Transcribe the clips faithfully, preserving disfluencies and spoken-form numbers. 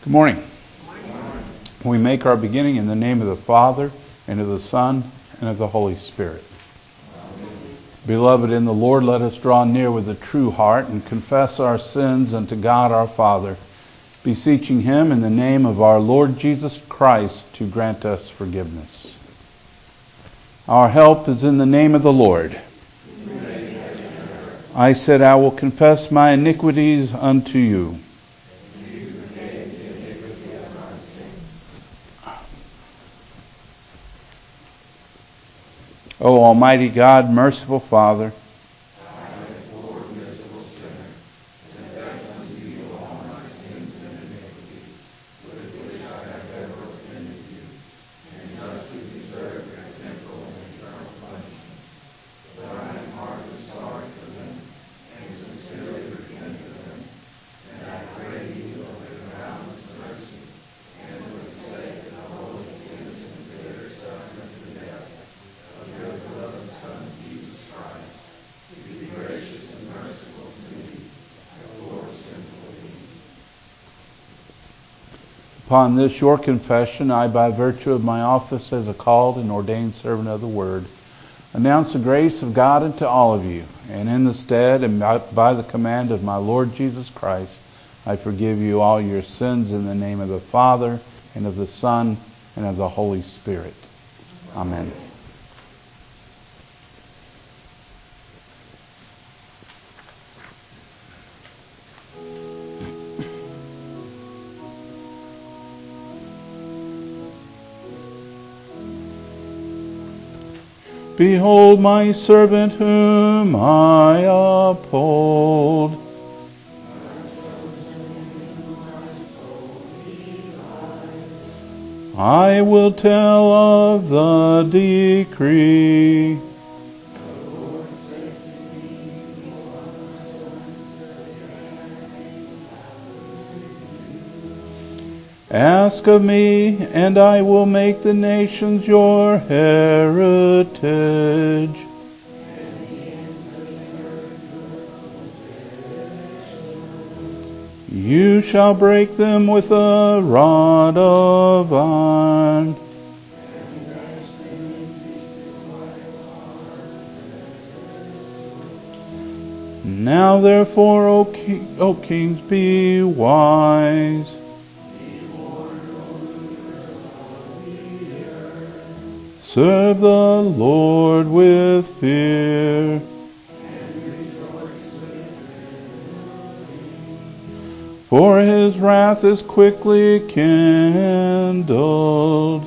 Good morning. Good morning. We make our beginning in the name of the Father, and of the Son, and of the Holy Spirit. Amen. Beloved in the Lord, let us draw near with a true heart and confess our sins unto God our Father, beseeching Him in the name of our Lord Jesus Christ to grant us forgiveness. Our help is in the name of the Lord. Amen. I said, I will confess my iniquities unto you. O Almighty God, merciful Father, I am a poor, miserable sinner, and confess unto you all my sins and iniquities, with which I have ever offended you, and justly deserve your temporal and eternal punishment. But I am heartily sorry for them, and sincerely repent of them, and I pray you of your boundless mercy, and for the sake of the holy, innocent, bitter suffering to death, of your beloved Son, Jesus Christ, to be gracious and merciful to me, a poor sinful being. Upon this your confession, I, by virtue of my office as a called and ordained servant of the Word, announce the grace of God unto all of you, and in the stead and by the command of my Lord Jesus Christ, I forgive you all your sins in the name of the Father, and of the Son, and of the Holy Spirit. Amen. Behold my servant whom I uphold. I will tell of the decree. Ask of me, and I will make the nations your heritage. You shall break them with a rod of iron. Now therefore, O, ki- O kings, be wise. Serve the Lord with fear. For His wrath is quickly kindled.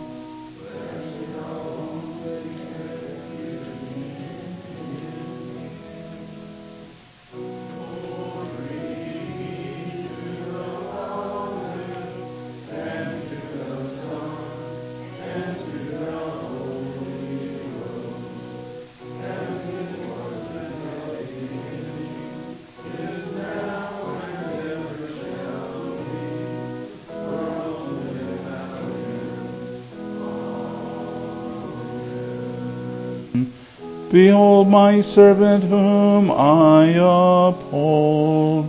Behold my servant whom I uphold.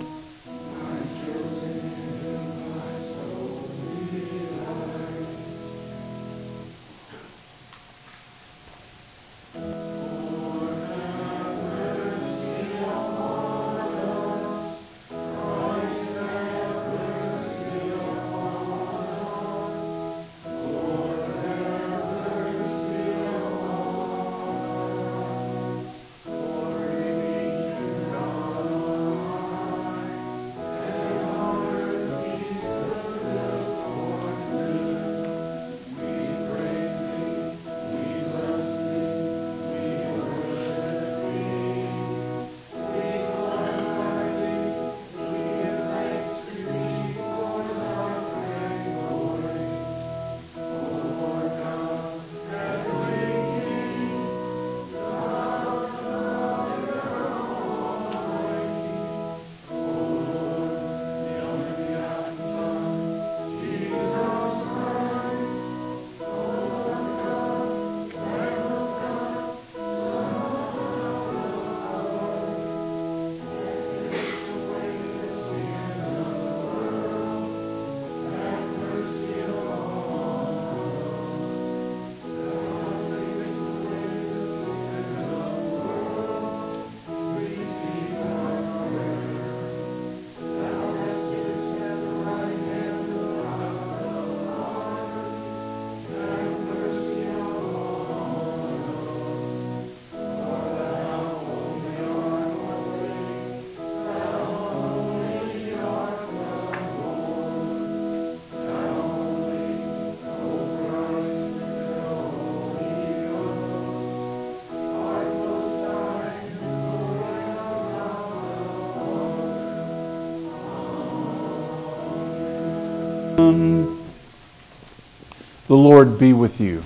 The Lord be with you.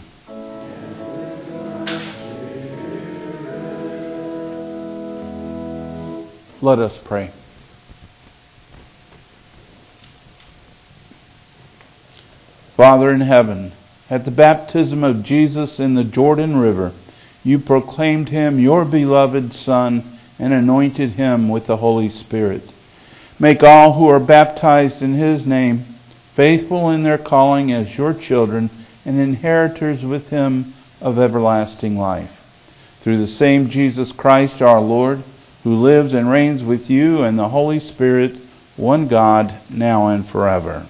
Let us pray. Father in heaven, at the baptism of Jesus in the Jordan River, you proclaimed him your beloved Son and anointed him with the Holy Spirit. Make all who are baptized in his name faithful in their calling as your children and inheritors with him of everlasting life. Through the same Jesus Christ our Lord, who lives and reigns with you and the Holy Spirit, one God, now and forever.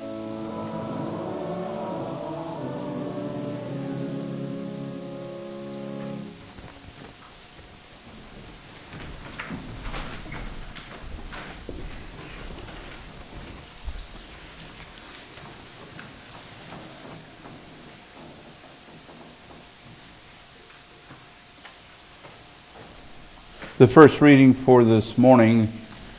The first reading for this morning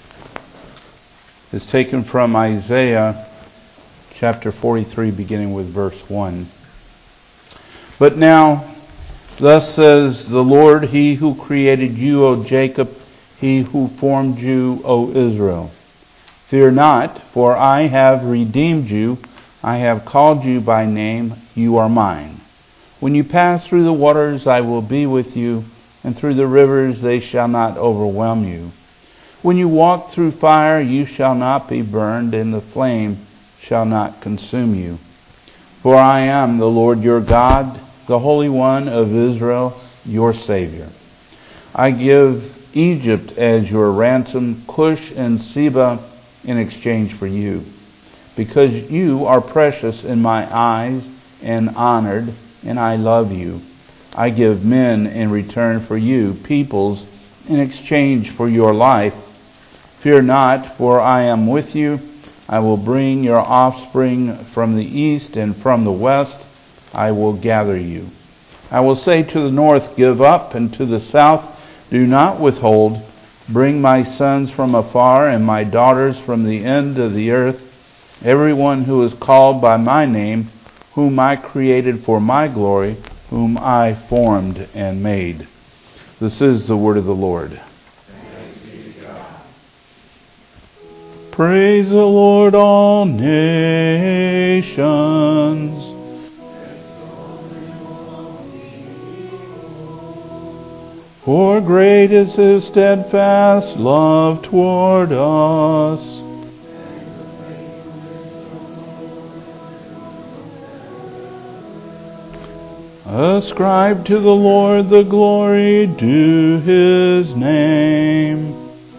is taken from Isaiah chapter forty-three, beginning with verse one. But now, thus says the Lord, He who created you, O Jacob, He who formed you, O Israel. Fear not, for I have redeemed you. I have called you by name. You are mine. When you pass through the waters, I will be with you, and through the rivers they shall not overwhelm you. When you walk through fire, you shall not be burned, and the flame shall not consume you. For I am the Lord your God, the Holy One of Israel, your Savior. I give Egypt as your ransom, Cush and Seba in exchange for you, because you are precious in my eyes and honored, and I love you. I give men in return for you, peoples in exchange for your life. Fear not, for I am with you. I will bring your offspring from the east, and from the west I will gather you. I will say to the north, give up, and to the south, do not withhold. Bring my sons from afar, and my daughters from the end of the earth. Everyone who is called by my name, whom I created for my glory, whom I formed and made. This is the word of the Lord. Thanks be to God. Praise the Lord, all nations. For great is his steadfast love toward us. Ascribe to the Lord the glory due his name.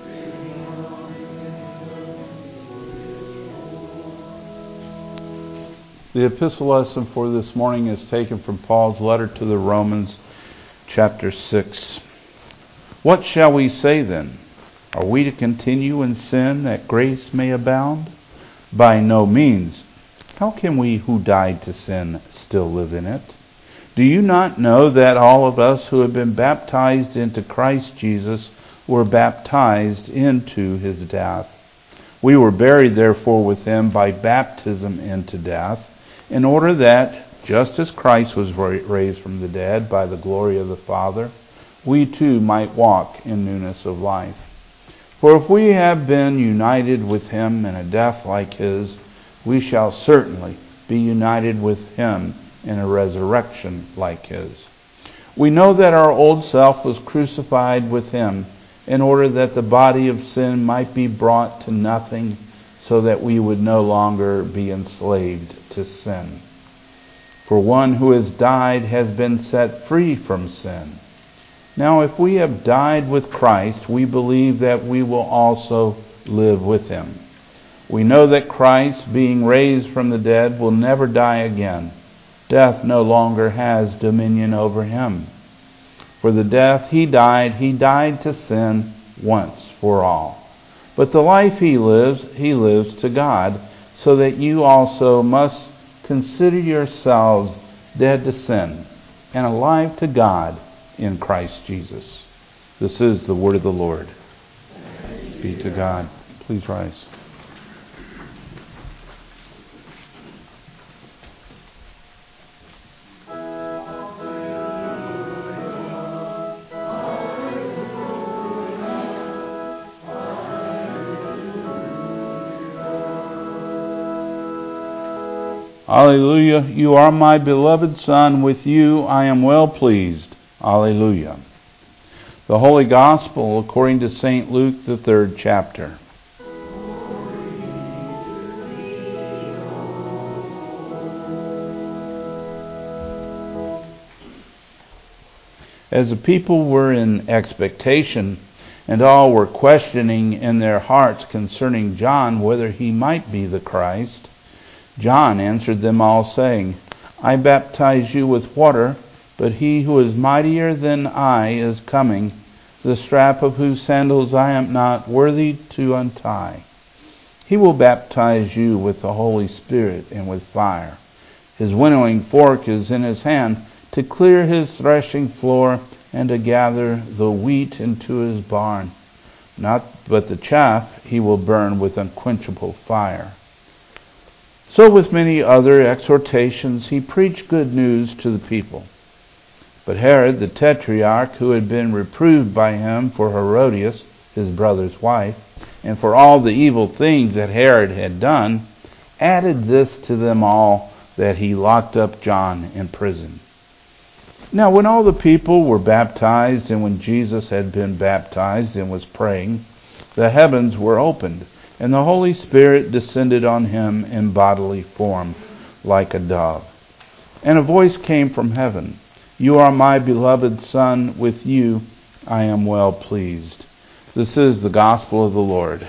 The epistle lesson for this morning is taken from Paul's letter to the Romans, chapter six. What shall we say then? Are we to continue in sin that grace may abound? By no means. How can we who died to sin still live in it? Do you not know that all of us who have been baptized into Christ Jesus were baptized into his death? We were buried therefore with him by baptism into death, in order that, just as Christ was raised from the dead by the glory of the Father, we too might walk in newness of life. For if we have been united with him in a death like his, we shall certainly be united with him in a resurrection like his. We know that our old self was crucified with him in order that the body of sin might be brought to nothing, so that we would no longer be enslaved to sin. For one who has died has been set free from sin. Now if we have died with Christ, we believe that we will also live with him. We know that Christ, being raised from the dead, will never die again. Death no longer has dominion over him. For the death he died, he died to sin once for all. But the life he lives, he lives to God, so that you also must consider yourselves dead to sin and alive to God in Christ Jesus. This is the word of the Lord. Thanks be to God. Please rise. Alleluia. You are my beloved Son. With you I am well pleased. Alleluia. The Holy Gospel according to Saint Luke, the third chapter. As the people were in expectation, and all were questioning in their hearts concerning John whether he might be the Christ, John answered them all, saying, I baptize you with water, but he who is mightier than I is coming, the strap of whose sandals I am not worthy to untie. He will baptize you with the Holy Spirit and with fire. His winnowing fork is in his hand, to clear his threshing floor and to gather the wheat into his barn. Not but the chaff he will burn with unquenchable fire. So with many other exhortations he preached good news to the people. But Herod the Tetrarch, who had been reproved by him for Herodias, his brother's wife, and for all the evil things that Herod had done, added this to them all, that he locked up John in prison. Now when all the people were baptized, and when Jesus had been baptized and was praying, the heavens were opened, and the Holy Spirit descended on him in bodily form, like a dove. And a voice came from heaven, You are my beloved Son, with you I am well pleased. This is the gospel of the Lord.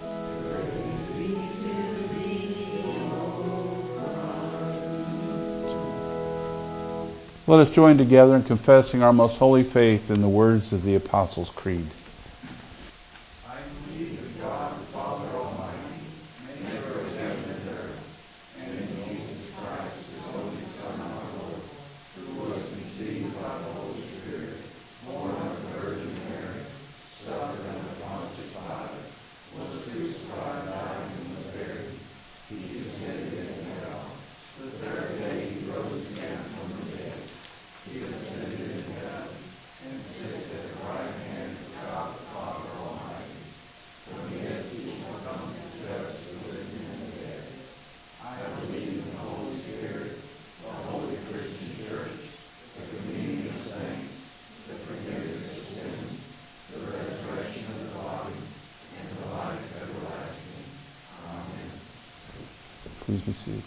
Let us join together in confessing our most holy faith in the words of the Apostles' Creed. I believe in God the Father Almighty, maker of heaven and earth, and in Jesus Christ, his only Son, our Lord, who was conceived by the Holy Spirit, born of the Virgin Mary, suffered under Pontius Pilate, was crucified, died, and was buried. He descended into hell. The third day he rose again from the dead. He ascended into heaven, and sits at the right hand of God the Father Almighty. From thence he will come to judge the living and the dead. I believe in the Holy Spirit, the holy Christian Church, the communion of saints, the forgiveness of sins, the resurrection of the body, and the life everlasting. Amen. Please be seated.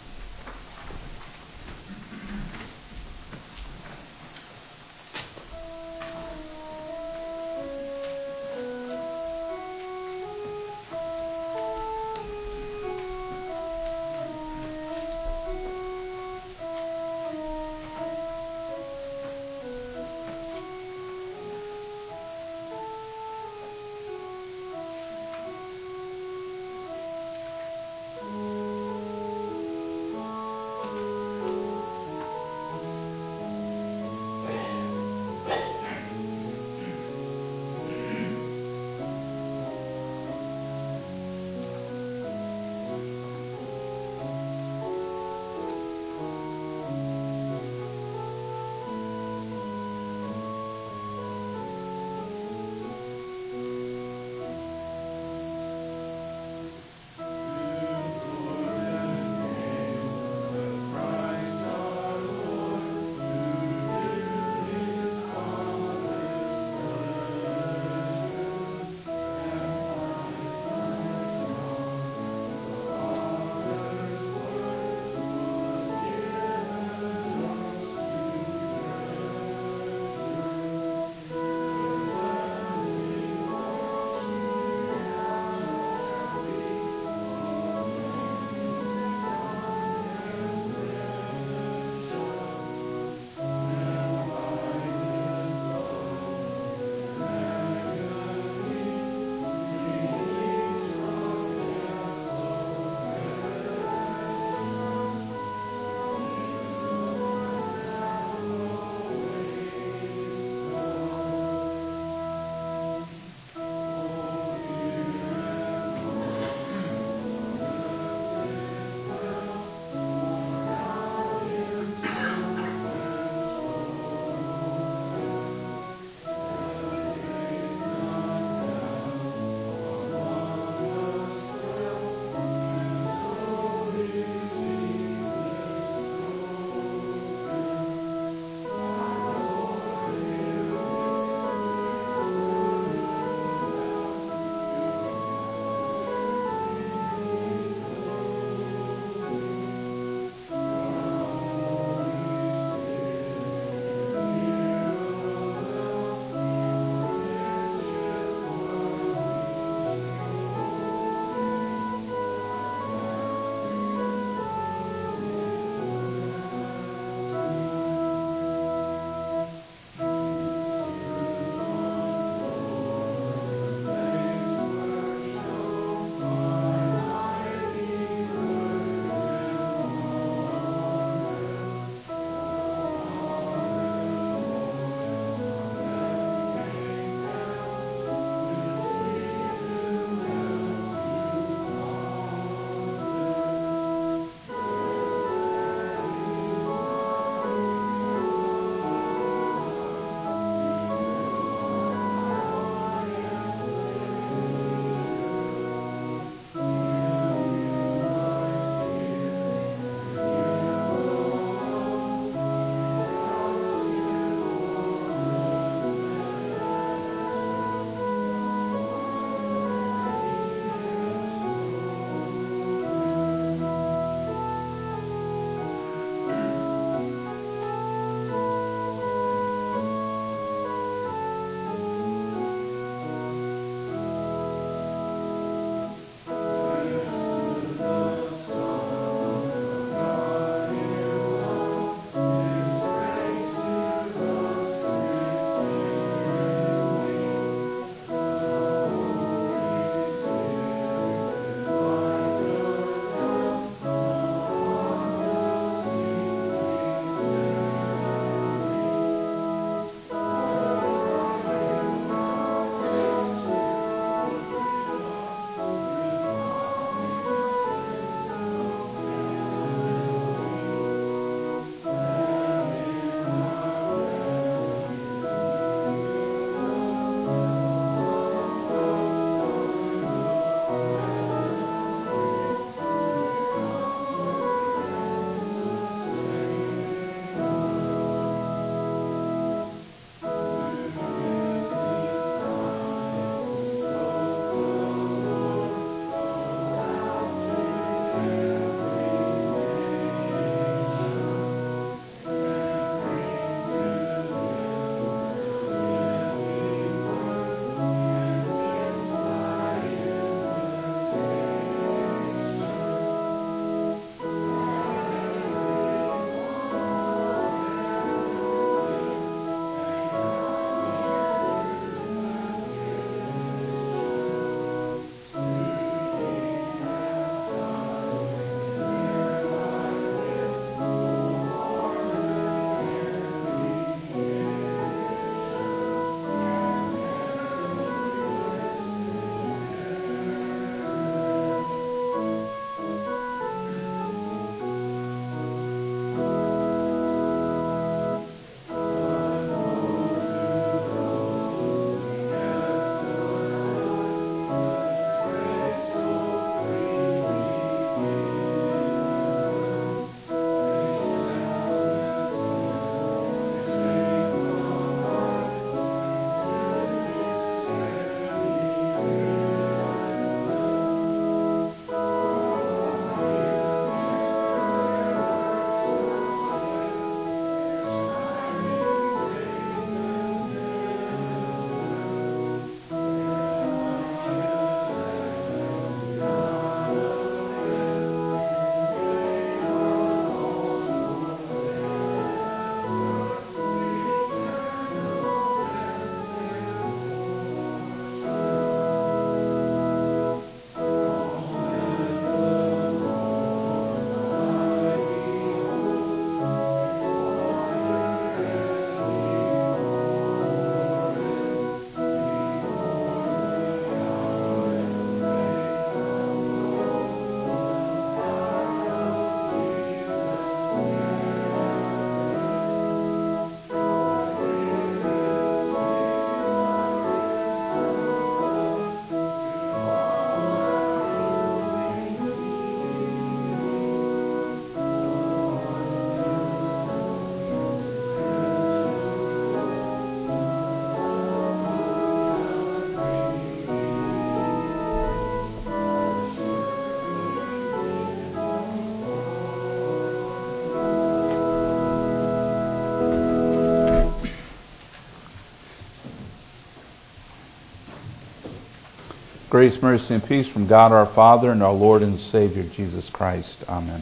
Grace, mercy, and peace from God our Father and our Lord and Savior Jesus Christ. Amen.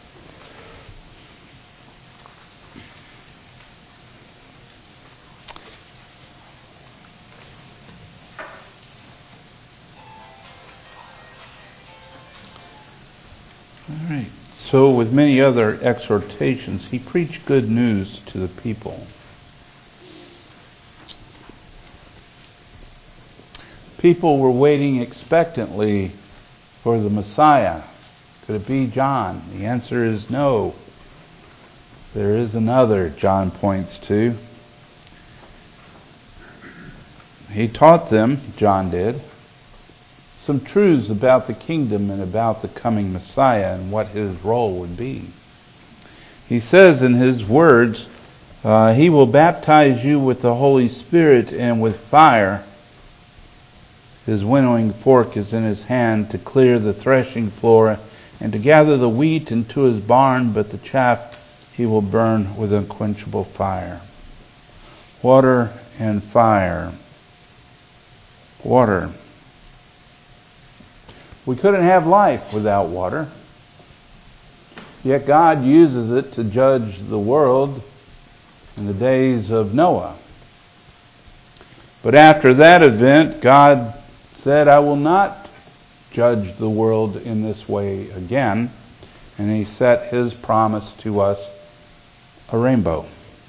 All right. So, with many other exhortations, he preached good news to the people. People were waiting expectantly for the Messiah. Could it be John? The answer is no. There is another, John points to. He taught them, John did, some truths about the kingdom and about the coming Messiah and what his role would be. He says in his words, uh, he will baptize you with the Holy Spirit and with fire. His winnowing fork is in his hand to clear the threshing floor and to gather the wheat into his barn, but the chaff he will burn with unquenchable fire. Water and fire. Water. We couldn't have life without water. Yet God uses it to judge the world in the days of Noah. But after that event, God said, I will not judge the world in this way again. And he set his promise to us, a rainbow.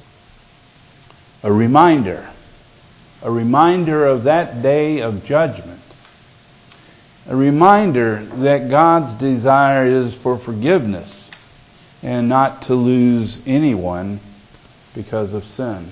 A reminder. A reminder of that day of judgment. A reminder that God's desire is for forgiveness and not to lose anyone because of sin.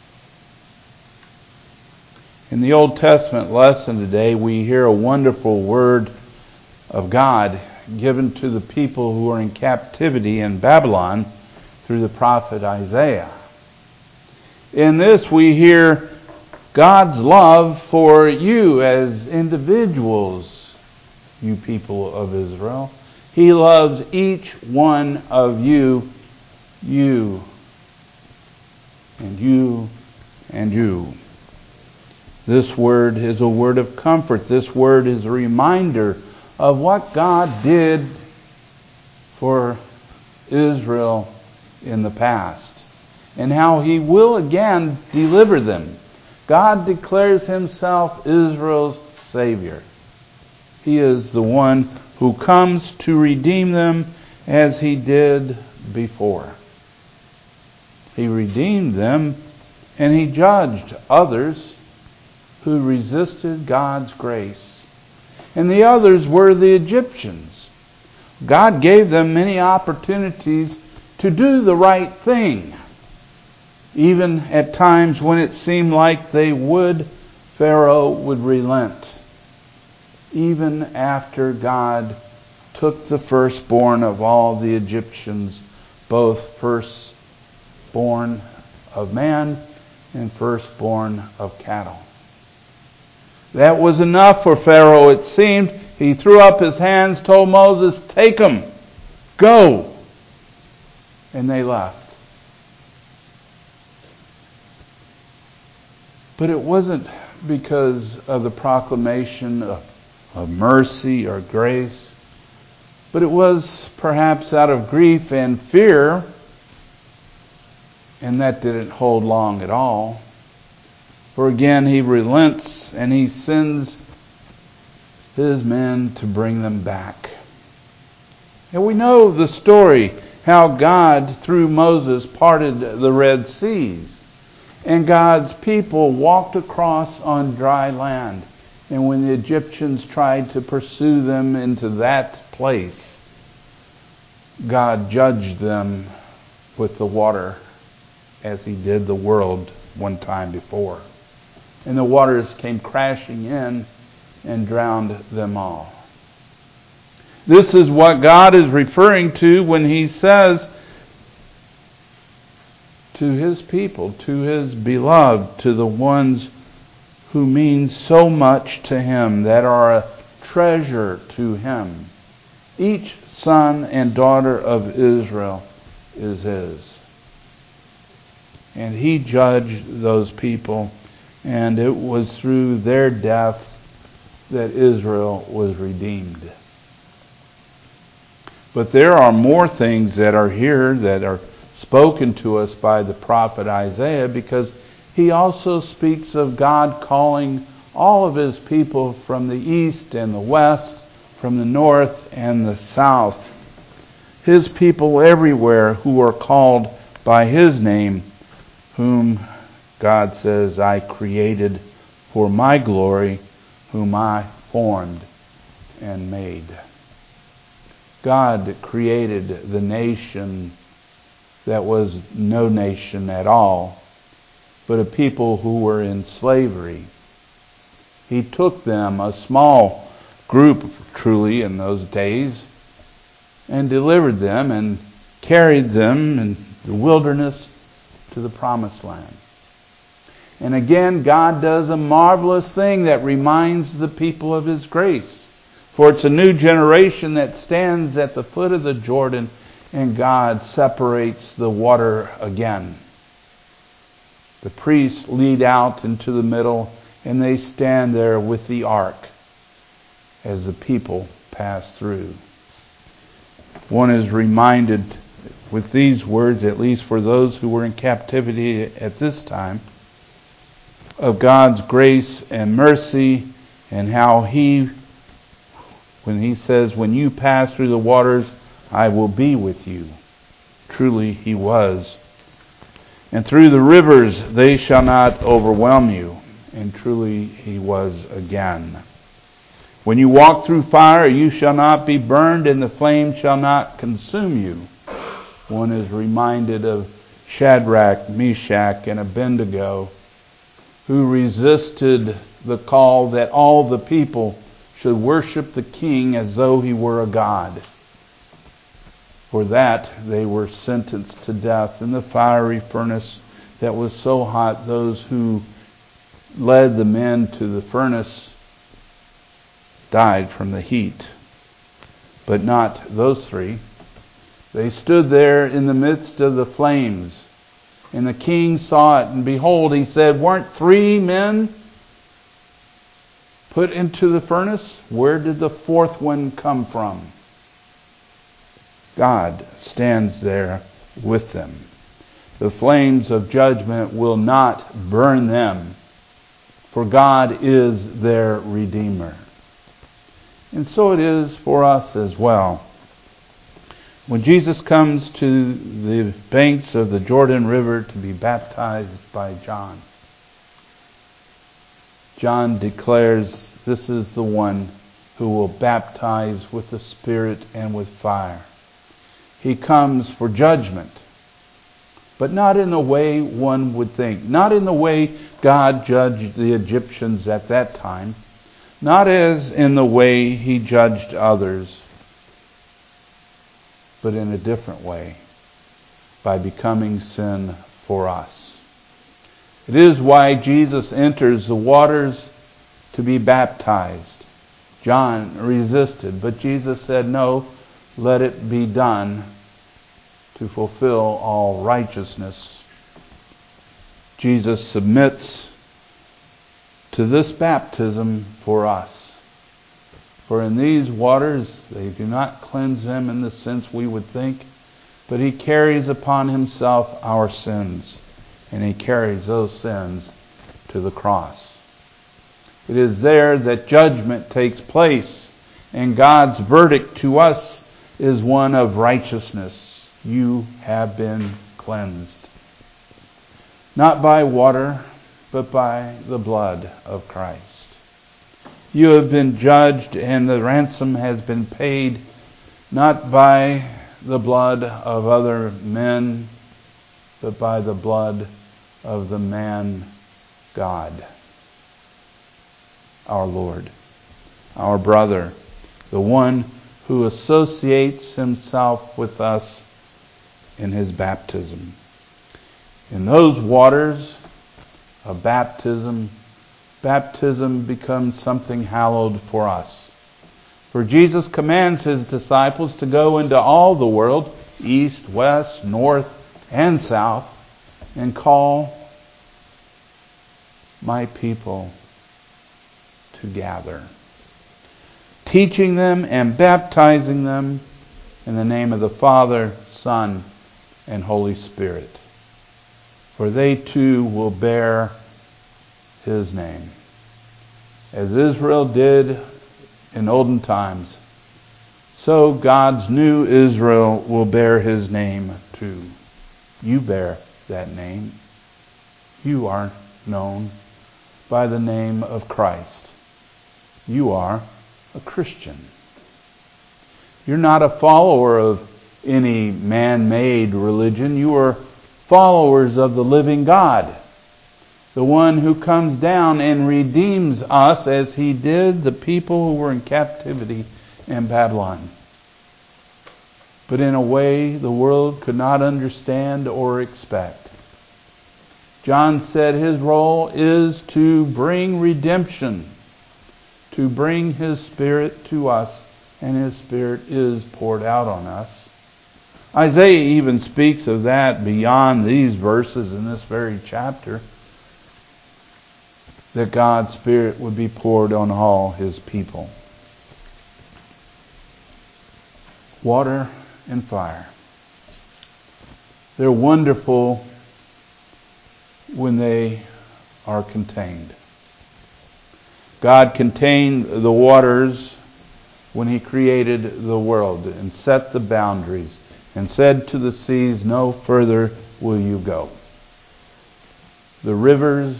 In the Old Testament lesson today, we hear a wonderful word of God given to the people who are in captivity in Babylon through the prophet Isaiah. In this, we hear God's love for you as individuals, you people of Israel. He loves each one of you, you, and you, and you. This word is a word of comfort. This word is a reminder of what God did for Israel in the past and how he will again deliver them. God declares himself Israel's Savior. He is the one who comes to redeem them as he did before. He redeemed them and he judged others who resisted God's grace. And the others were the Egyptians. God gave them many opportunities to do the right thing. Even at times when it seemed like they would, Pharaoh would relent. Even after God took the firstborn of all the Egyptians, both firstborn of man and firstborn of cattle. That was enough for Pharaoh, it seemed. He threw up his hands, told Moses, take them, go. And they left. But it wasn't because of the proclamation of, of mercy or grace, but it was perhaps out of grief and fear, and that didn't hold long at all. For again, he relents and he sends his men to bring them back. And we know the story, how God, through Moses, parted the Red Seas. And God's people walked across on dry land. And when the Egyptians tried to pursue them into that place, God judged them with the water as he did the world one time before. And the waters came crashing in and drowned them all. This is what God is referring to when he says to his people, to his beloved, to the ones who mean so much to him, that are a treasure to him. Each son and daughter of Israel is his. And he judged those people, and it was through their death that Israel was redeemed. But there are more things that are here that are spoken to us by the prophet Isaiah, because he also speaks of God calling all of his people from the east and the west, from the north and the south. His people everywhere who are called by his name, whom God says, I created for my glory, whom I formed and made. God created the nation that was no nation at all, but a people who were in slavery. He took them, a small group truly in those days, and delivered them and carried them in the wilderness to the promised land. And again, God does a marvelous thing that reminds the people of his grace. For it's a new generation that stands at the foot of the Jordan, and God separates the water again. The priests lead out into the middle, and they stand there with the ark as the people pass through. One is reminded with these words, at least for those who were in captivity at this time, of God's grace and mercy, and how he, when he says, when you pass through the waters, I will be with you. Truly he was. And through the rivers they shall not overwhelm you. And truly he was again. When you walk through fire, you shall not be burned, and the flame shall not consume you. One is reminded of Shadrach, Meshach, and Abednego, who resisted the call that all the people should worship the king as though he were a god. For that, they were sentenced to death in the fiery furnace that was so hot, those who led the men to the furnace died from the heat. But not those three. They stood there in the midst of the flames, and the king saw it, and behold, he said, weren't three men put into the furnace? Where did the fourth one come from? God stands there with them. The flames of judgment will not burn them, for God is their Redeemer. And so it is for us as well. When Jesus comes to the banks of the Jordan River to be baptized by John, John declares, this is the one who will baptize with the Spirit and with fire. He comes for judgment, but not in the way one would think. Not in the way God judged the Egyptians at that time. Not as in the way he judged others, but in a different way, by becoming sin for us. It is why Jesus enters the waters to be baptized. John resisted, but Jesus said, no, let it be done to fulfill all righteousness. Jesus submits to this baptism for us. For in these waters, they do not cleanse them in the sense we would think, but he carries upon himself our sins, and he carries those sins to the cross. It is there that judgment takes place, and God's verdict to us is one of righteousness. You have been cleansed. Not by water, but by the blood of Christ. You have been judged, and the ransom has been paid, not by the blood of other men, but by the blood of the man God, our Lord, our brother, the one who associates himself with us in his baptism. In those waters of baptism, baptism becomes something hallowed for us. For Jesus commands his disciples to go into all the world, east, west, north, and south, and call my people to gather. teaching them and baptizing them in the name of the Father, Son, and Holy Spirit. For they too will bear His name. As Israel did in olden times, so God's new Israel will bear His name too. You bear that name. You are known by the name of Christ. You are a Christian. You're not a follower of any man-made religion. You are followers of the living God, the one who comes down and redeems us as He did the people who were in captivity in Babylon, but in a way the world could not understand or expect. John said his role is to bring redemption, to bring His Spirit to us, and His Spirit is poured out on us. Isaiah even speaks of that beyond these verses in this very chapter, that God's Spirit would be poured on all His people. Water and fire. They're wonderful when they are contained. God contained the waters when He created the world and set the boundaries and said to the seas, "No further will you go." The rivers,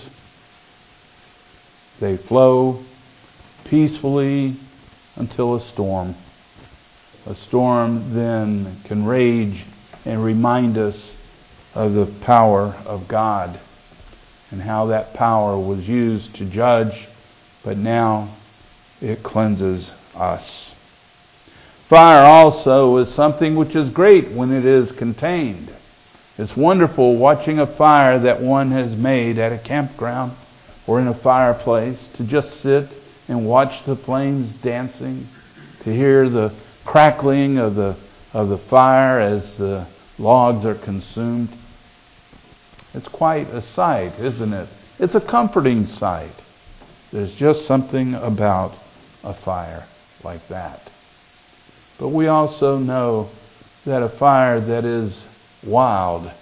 they flow peacefully until a storm. A storm then can rage and remind us of the power of God and how that power was used to judge, but now it cleanses us. Fire also is something which is great when it is contained. It's wonderful watching a fire that one has made at a campground or in a fireplace, to just sit and watch the flames dancing, to hear the crackling of the of the fire as the logs are consumed. It's quite a sight, isn't it? It's a comforting sight. There's just something about a fire like that. But we also know that a fire that is wild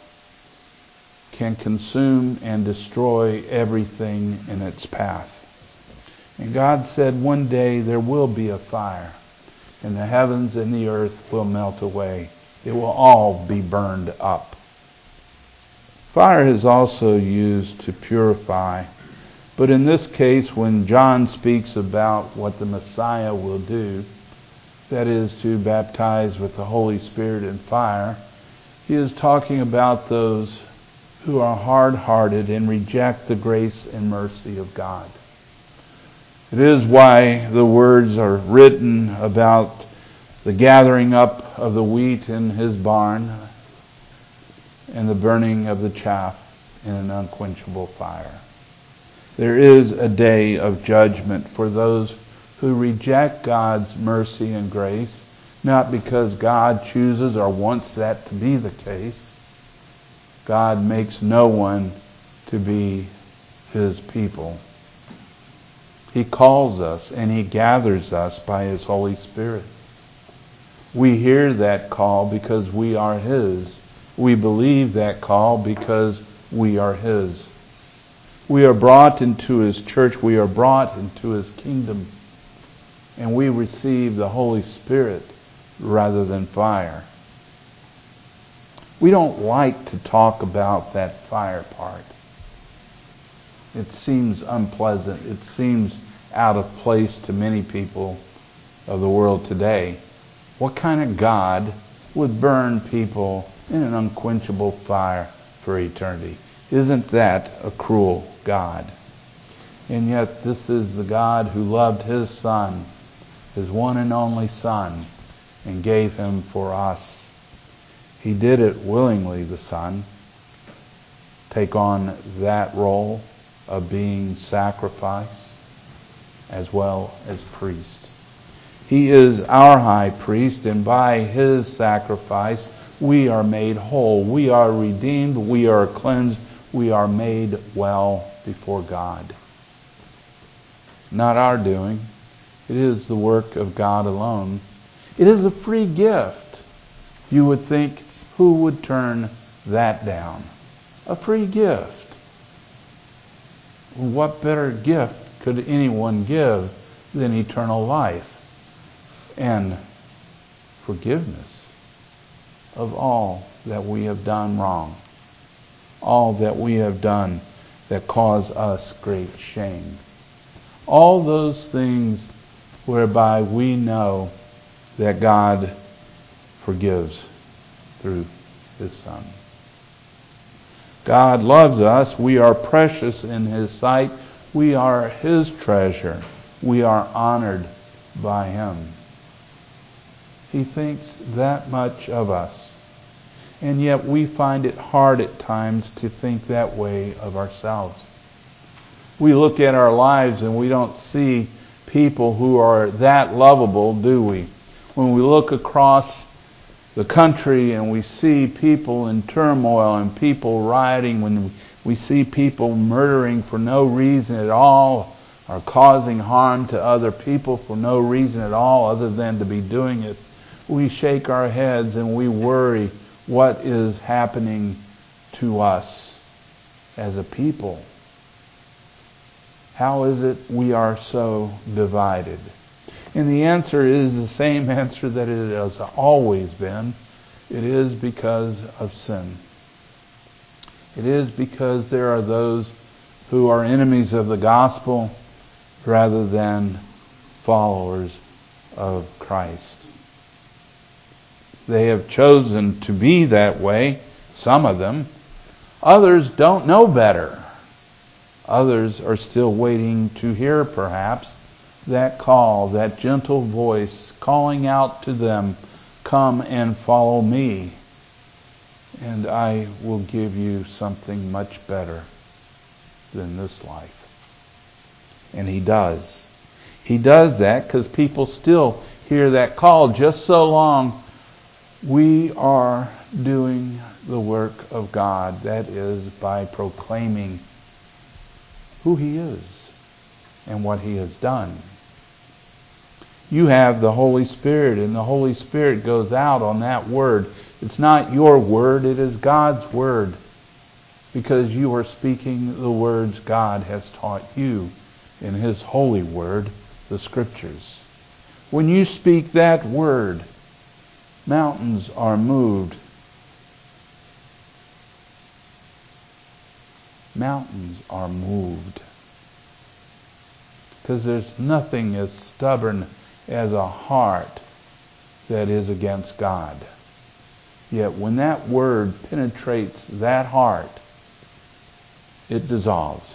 can consume and destroy everything in its path. And God said one day there will be a fire, and the heavens and the earth will melt away. It will all be burned up. Fire is also used to purify. But in this case, when John speaks about what the Messiah will do, that is to baptize with the Holy Spirit and fire, he is talking about those who are hard-hearted and reject the grace and mercy of God. It is why the words are written about the gathering up of the wheat in His barn and the burning of the chaff in an unquenchable fire. There is a day of judgment for those who reject God's mercy and grace, not because God chooses or wants that to be the case. God makes no one to be His people. He calls us and He gathers us by His Holy Spirit. We hear that call because we are His. We believe that call because we are His. We are brought into His church. We are brought into His kingdom. And we receive the Holy Spirit rather than fire. We don't like to talk about that fire part. It seems unpleasant. It seems out of place to many people of the world today. What kind of God would burn people in an unquenchable fire for eternity? Isn't that a cruel God? And yet this is the God who loved His Son, His one and only Son, and gave Him for us. He did it willingly, the Son. Take on that role of being sacrifice as well as priest. He is our high priest, and by His sacrifice we are made whole. We are redeemed. We are cleansed. We are made well before God. Not our doing. It is the work of God alone. It is a free gift. You would think, who would turn that down? A free gift. What better gift could anyone give than eternal life and forgiveness of all that we have done wrong, all that we have done that cause us great shame, all those things whereby we know that God forgives through His Son. God loves us. We are precious in His sight. We are His treasure. We are honored by Him. He thinks that much of us. And yet we find it hard at times to think that way of ourselves. We look at our lives and we don't see people who are that lovable, do we? When we look across the country and we see people in turmoil and people rioting, when we see people murdering for no reason at all or causing harm to other people for no reason at all other than to be doing it, we shake our heads and we worry what is happening to us as a people. How is it we are so divided? And the answer is the same answer that it has always been. It is because of sin. It is because there are those who are enemies of the gospel rather than followers of Christ. They have chosen to be that way, some of them. Others don't know better. Others are still waiting to hear, perhaps, that call, that gentle voice calling out to them, "Come and follow me, and I will give you something much better than this life." And He does. He does that because people still hear that call. Just so long we are doing the work of God, that is, by proclaiming who He is and what He has done. You have the Holy Spirit, and the Holy Spirit goes out on that word. It's not your word, it is God's word, because you are speaking the words God has taught you in His holy word, the Scriptures. When you speak that word, mountains are moved. Mountains are moved. Because there's nothing as stubborn as a heart that is against God. Yet when that word penetrates that heart, it dissolves.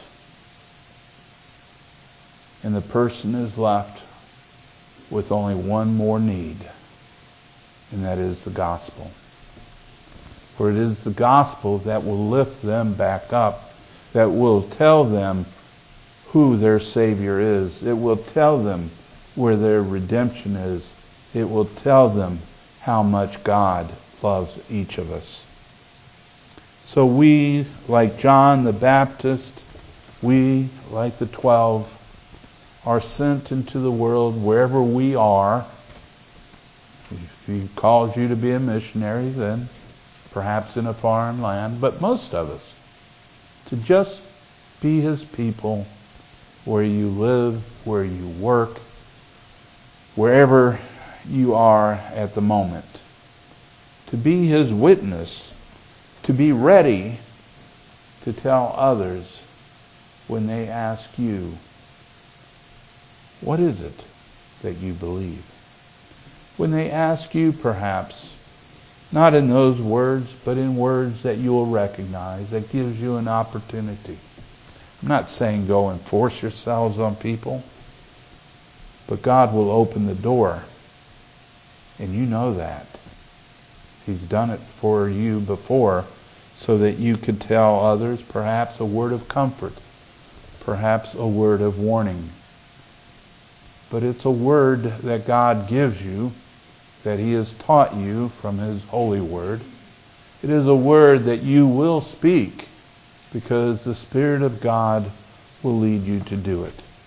And the person is left with only one more need, and that is the gospel. For it is the gospel that will lift them back up, that will tell them who their Savior is. It will tell them where their redemption is. It will tell them how much God loves each of us. So we, like John the Baptist, we, like the twelve, are sent into the world wherever we are. If He calls you to be a missionary, then perhaps in a foreign land, but most of us, to just be His people where you live, where you work, wherever you are at the moment. To be His witness, to be ready to tell others when they ask you, what is it that you believe? When they ask you, perhaps, not in those words, but in words that you will recognize, that gives you an opportunity. I'm not saying go and force yourselves on people, but God will open the door, and you know that. He's done it for you before, so that you could tell others perhaps a word of comfort, perhaps a word of warning. But it's a word that God gives you, that He has taught you from His holy word. It is a word that you will speak, because the Spirit of God will lead you to do it.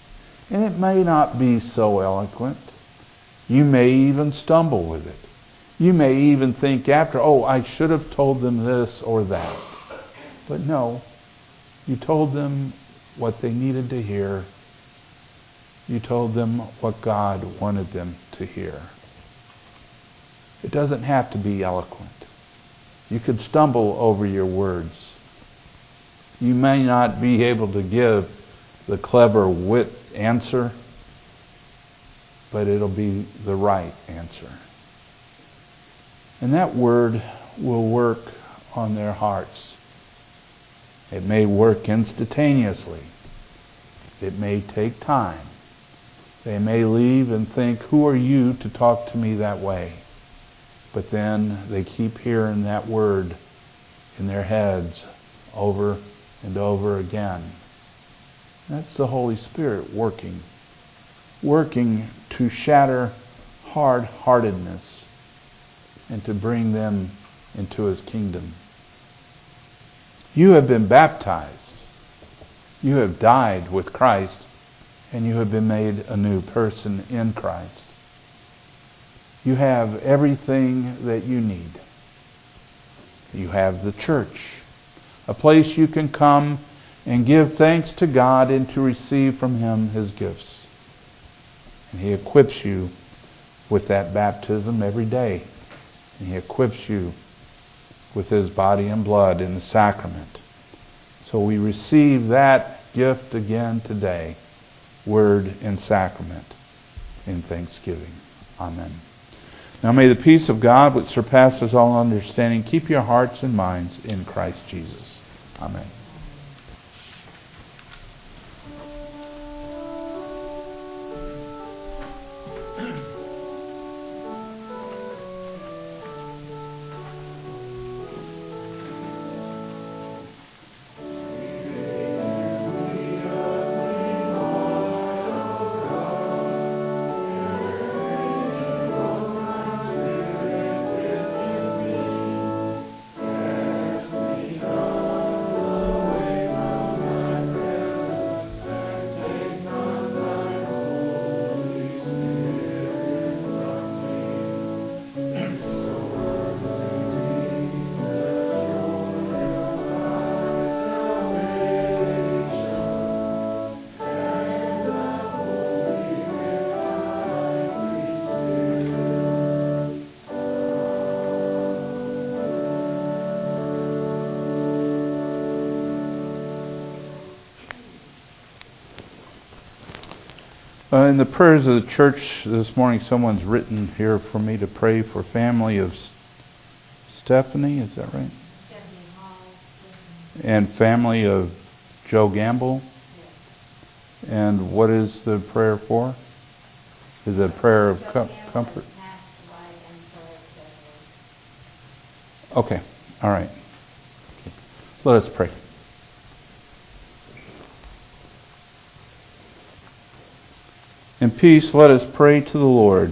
And it may not be so eloquent. You may even stumble with it. You may even think after, oh, I should have told them this or that. But no, you told them what they needed to hear. You told them what God wanted them to hear. It doesn't have to be eloquent. You could stumble over your words. You may not be able to give the clever wit answer, but it'll be the right answer. And that word will work on their hearts. It may work instantaneously. It may take time. They may leave and think, who are you to talk to me that way? But then they keep hearing that word in their heads over and over again. That's the Holy Spirit working. Working to shatter hard-heartedness and to bring them into His kingdom. You have been baptized. You have died with Christ, and you have been made a new person in Christ. You have everything that you need. You have the church, a place you can come and give thanks to God and to receive from Him His gifts. And He equips you with that baptism every day. And He equips you with His body and blood in the sacrament. So we receive that gift again today, word and sacrament, in thanksgiving. Amen. Now may the peace of God, which surpasses all understanding, keep your hearts and minds in Christ Jesus. Amen. Uh, in the prayers of the church this morning, someone's written here for me to pray for family of Stephanie, is that right? Stephanie Hall. And family of Joe Gamble. Yes. And what is the prayer for? Is it a prayer of com- comfort? Okay, all right. Okay. Let us pray. In peace, let us pray to the Lord.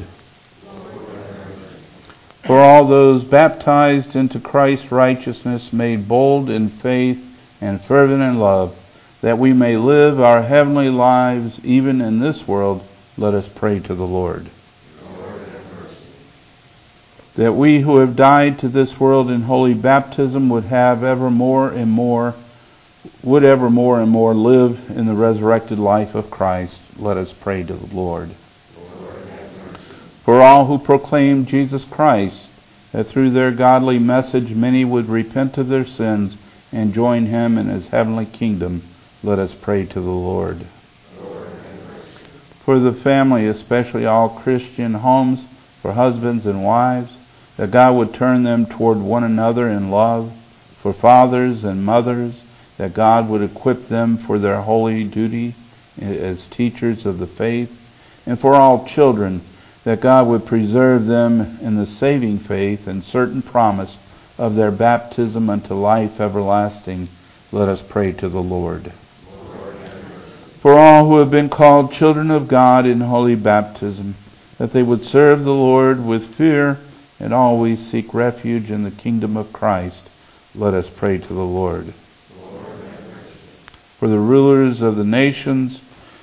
For all those baptized into Christ's righteousness, made bold in faith and fervent in love, that we may live our heavenly lives even in this world, let us pray to the Lord. Lord, have mercy. That we who have died to this world in holy baptism would have ever more and more would ever more and more live in the resurrected life of Christ, let us pray to the Lord. Lord, for all who proclaim Jesus Christ, that through their godly message many would repent of their sins and join Him in His heavenly kingdom, let us pray to the Lord. Lord, for the family, especially all Christian homes, for husbands and wives, that God would turn them toward one another in love, for fathers and mothers, that God would equip them for their holy duty as teachers of the faith, and for all children, that God would preserve them in the saving faith and certain promise of their baptism unto life everlasting, let us pray to the Lord. Lord, for all who have been called children of God in holy baptism, that they would serve the Lord with fear and always seek refuge in the kingdom of Christ, let us pray to the Lord. For the rulers of the nations,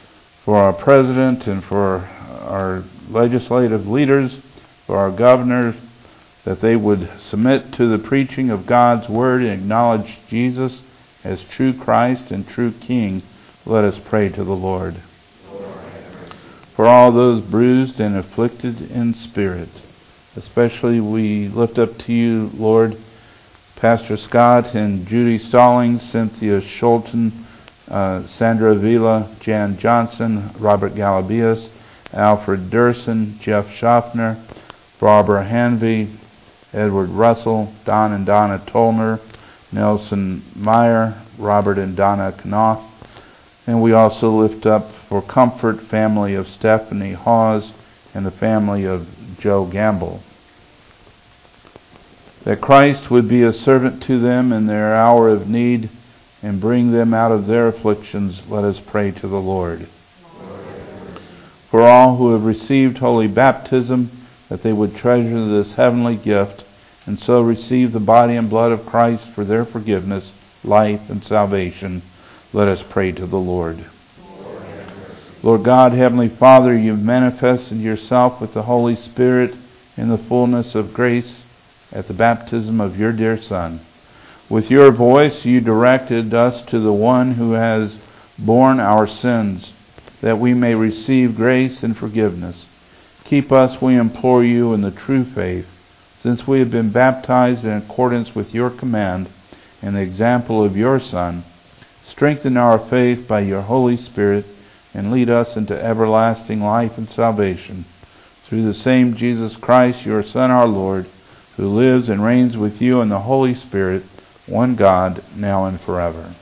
for our president and for our legislative leaders, for our governors, that they would submit to the preaching of God's Word and acknowledge Jesus as true Christ and true King. Let us pray to the Lord. Lord, for all those bruised and afflicted in spirit, especially we lift up to you, Lord, Pastor Scott and Judy Stallings, Cynthia Schulten, uh, Sandra Vila, Jan Johnson, Robert Galabias, Alfred Durson, Jeff Schaffner, Barbara Hanvey, Edward Russell, Don and Donna Tolner, Nelson Meyer, Robert and Donna Knopf. And we also lift up for comfort family of Stephanie Hawes and the family of Joe Gamble. That Christ would be a servant to them in their hour of need and bring them out of their afflictions, let us pray to the Lord. Lord. For all who have received holy baptism, that they would treasure this heavenly gift and so receive the body and blood of Christ for their forgiveness, life, and salvation, let us pray to the Lord. Lord, Lord God, Heavenly Father, you've manifested yourself with the Holy Spirit in the fullness of grace at the baptism of your dear Son. With your voice you directed us to the one who has borne our sins, that we may receive grace and forgiveness. Keep us, we implore you, in the true faith, since we have been baptized in accordance with your command and the example of your Son. Strengthen our faith by your Holy Spirit and lead us into everlasting life and salvation. Through the same Jesus Christ, your Son, our Lord, who lives and reigns with you in the Holy Spirit, one God, now and forever.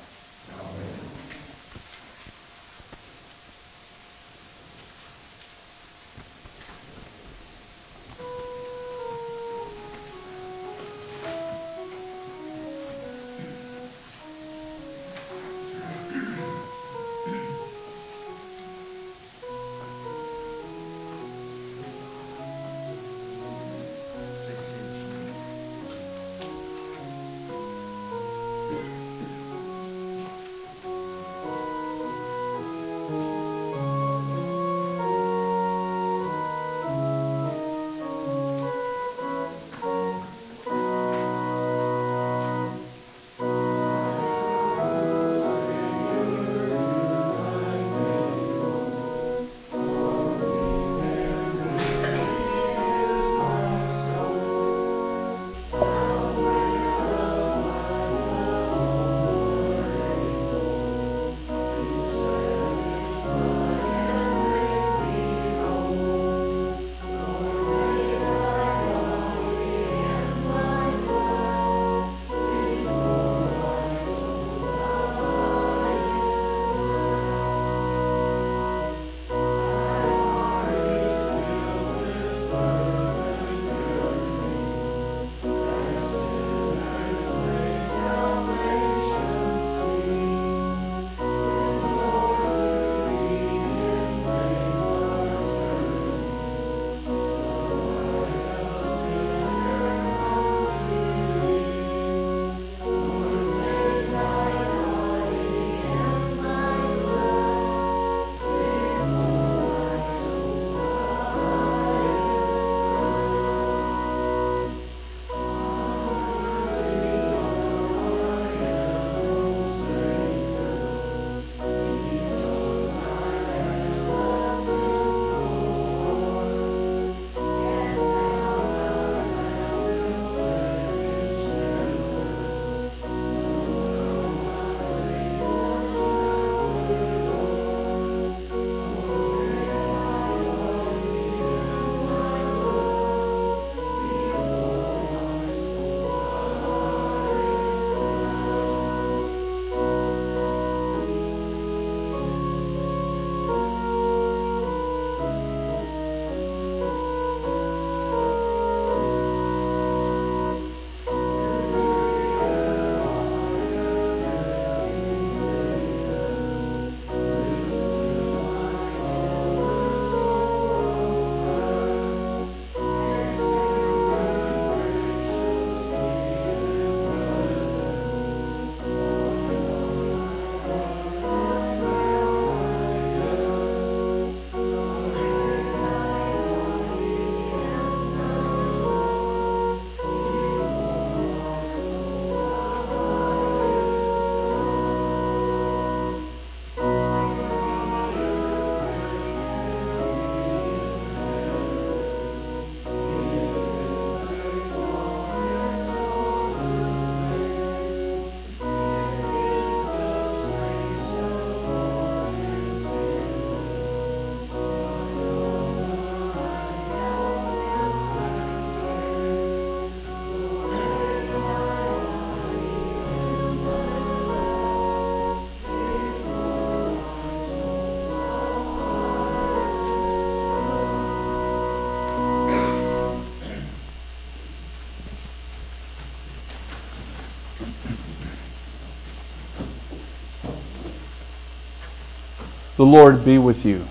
The Lord be with you.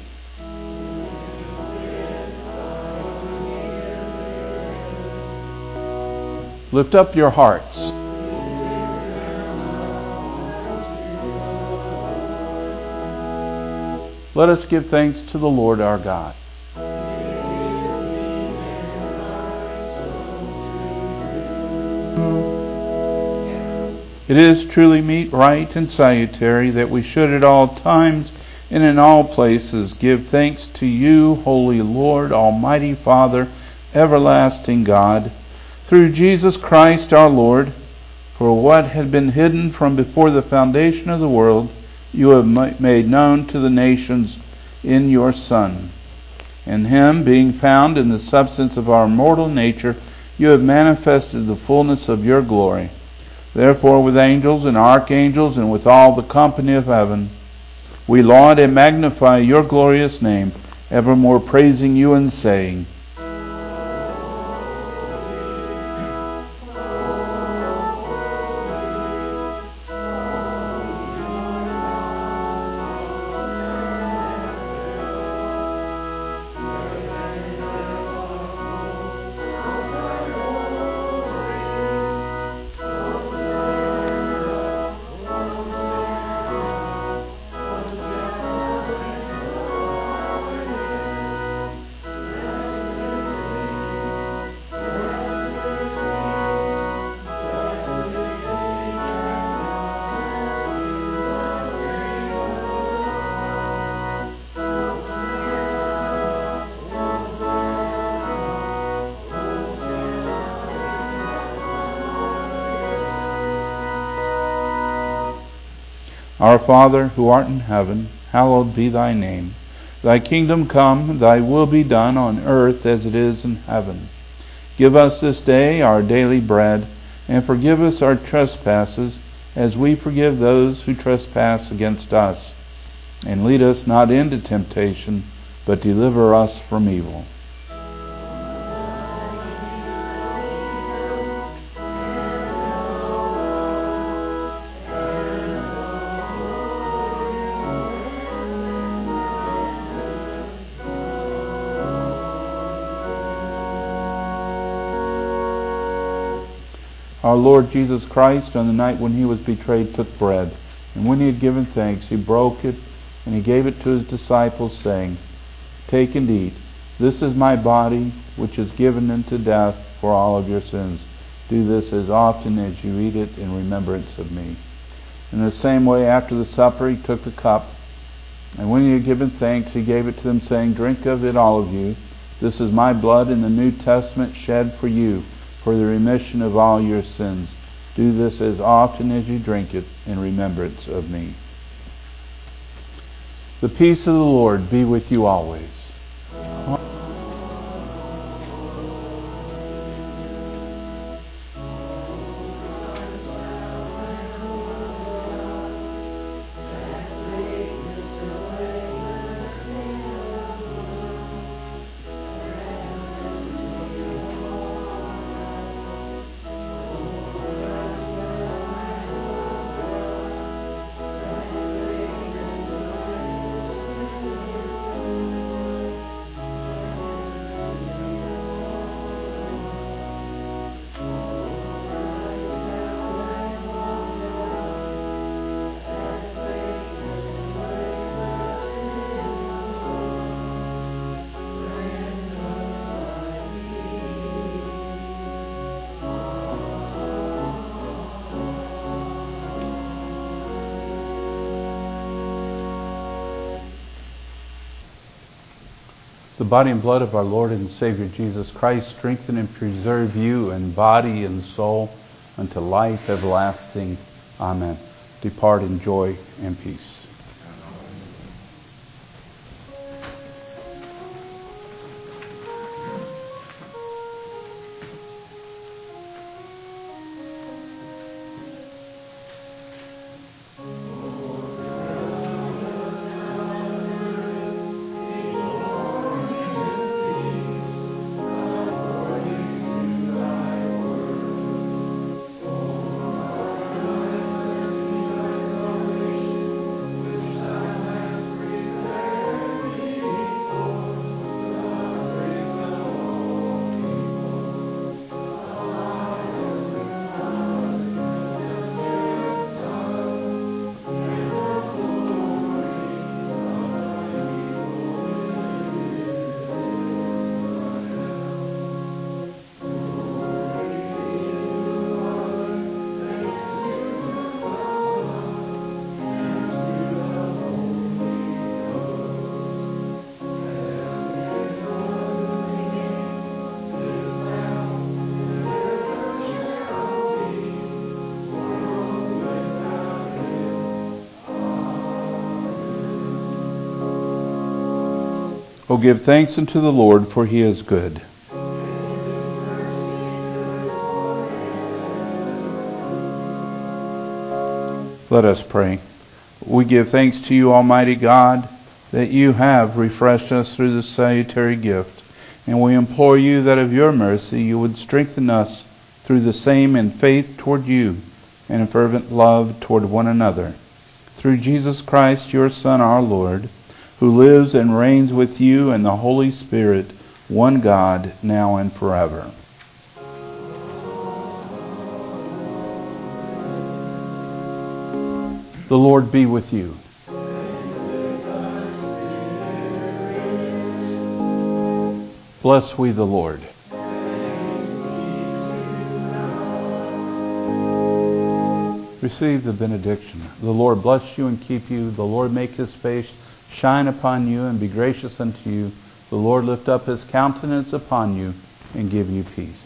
Lift up your hearts. Let us give thanks to the Lord our God. It is truly meet, right, and salutary that we should at all times and in all places give thanks to you, Holy Lord, Almighty Father, everlasting God, through Jesus Christ our Lord. For what had been hidden from before the foundation of the world, you have made known to the nations in your Son. In him, being found in the substance of our mortal nature, you have manifested the fullness of your glory. Therefore, with angels and archangels and with all the company of heaven, we laud and magnify your glorious name, evermore praising you and saying, Our Father, who art in heaven, hallowed be thy name. Thy kingdom come, thy will be done on earth as it is in heaven. Give us this day our daily bread, and forgive us our trespasses, as we forgive those who trespass against us. And lead us not into temptation, but deliver us from evil. Our Lord Jesus Christ, on the night when he was betrayed, took bread, and when he had given thanks, he broke it, and he gave it to his disciples, saying, Take and eat. This is my body, which is given unto death for all of your sins. Do this as often as you eat it in remembrance of me. In the same way, after the supper, he took the cup, and when he had given thanks, he gave it to them, saying, Drink of it, all of you. This is my blood in the New Testament, shed for you, for the remission of all your sins. Do this as often as you drink it in remembrance of me. The peace of the Lord be with you always. The body and blood of our Lord and Savior Jesus Christ strengthen and preserve you in body and soul unto life everlasting. Amen. Depart in joy and peace. O give thanks unto the Lord, for he is good. Let us pray. We give thanks to you, Almighty God, that you have refreshed us through this salutary gift, and we implore you that of your mercy you would strengthen us through the same in faith toward you and in fervent love toward one another. Through Jesus Christ, your Son, our Lord, who lives and reigns with you and the Holy Spirit, one God, now and forever. The Lord be with you. Bless we the Lord. Receive the benediction. The Lord bless you and keep you. The Lord make his face shine upon you and be gracious unto you. The Lord lift up his countenance upon you and give you peace.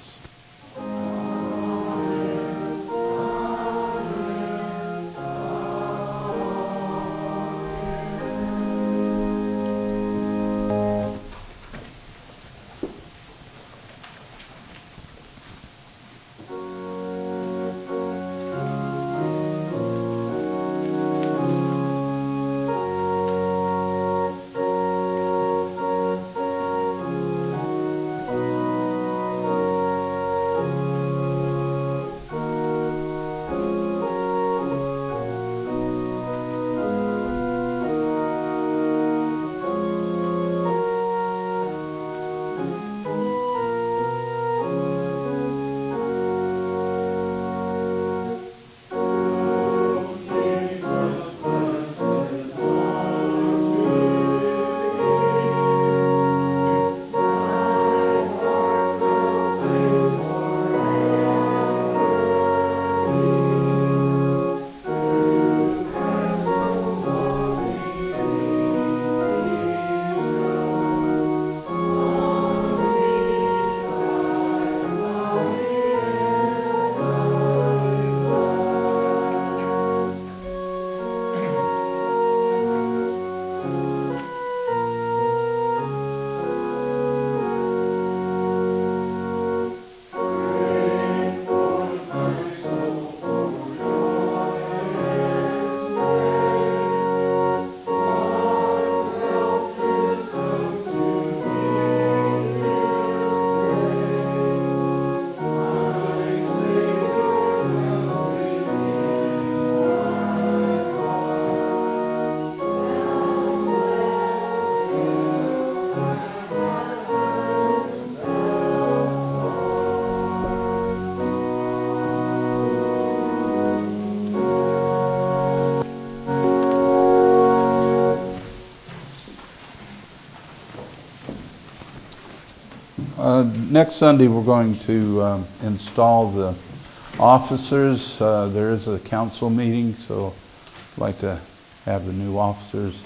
Uh, next Sunday we're going to um, install the officers. Uh, there is a council meeting, so I'd like to have the new officers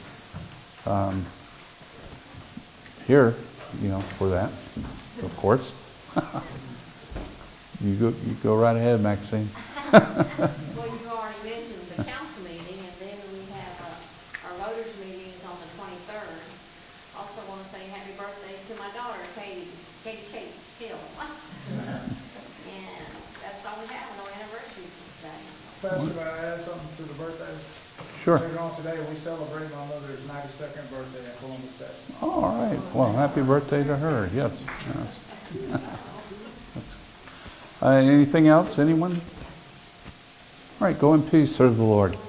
um, here, you know, for that, of course. you go, you go right ahead, Maxine. Well, you already mentioned the council meeting, and then we have uh, our voters meeting is on the twenty-third. Also want to say happy birthday to my daughter, Katie, Katie Kate Hill. And that's all we have, no anniversaries today. Pastor, may I add something to the birthday? Sure. Later on today, we celebrate my mother's ninety-second birthday at Columbus, Texas. Oh, all right. Well, happy birthday to her. Yes. yes. uh, anything else? Anyone? All right. Go in peace. Serve the Lord.